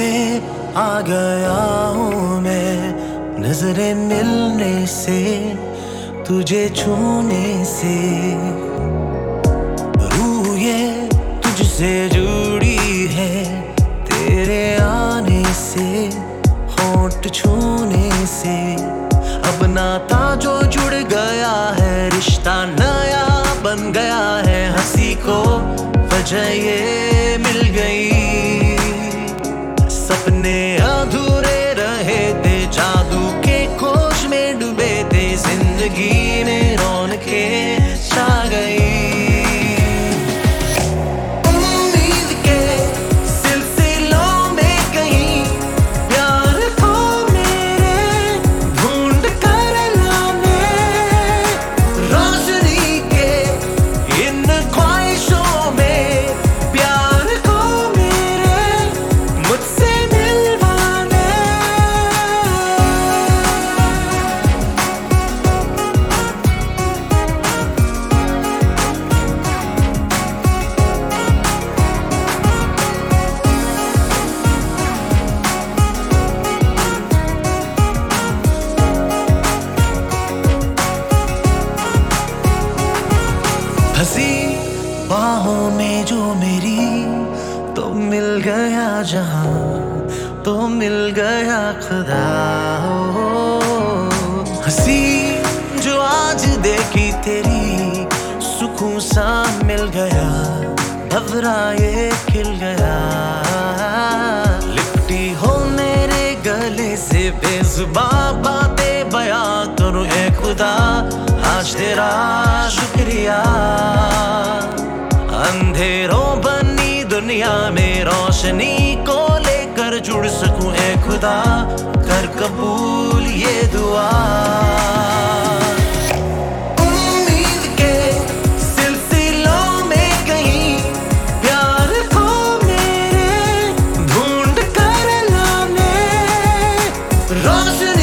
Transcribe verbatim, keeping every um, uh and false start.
पे आ गया हूँ मैं, नजरें मिलने से, तुझे छूने से। रूह ये तुझसे जुड़ी है, तेरे आने से, होंठ छूने से। अब नाता जो जुड़ गया है, रिश्ता नया बन गया है। हंसी को वजह ये मिल गई, सपने अधूरे रहे थे, जादू के खोज में डूबे थे, जिंदगी में रौनकें छा गई। हंसी बाहों में जो मेरी, तो मिल गया जहां, तो मिल गया खुदा। हंसी जो आज देखी तेरी, सुकून सा मिल गया, भवरा ये खिल गया। लिपटी हो मेरे गले से, बेजुबान बातें बयां करूं ऐ खुदा, आज तेरा शुक्रिया। अंधेरों बनी दुनिया में रोशनी को लेकर जुड़ सकूं ऐ खुदा, कर कबूल ये दुआ। उम्मीद के सिलसिलों में कहीं प्यार को मेरे ढूंढ कर लाने, रोशनी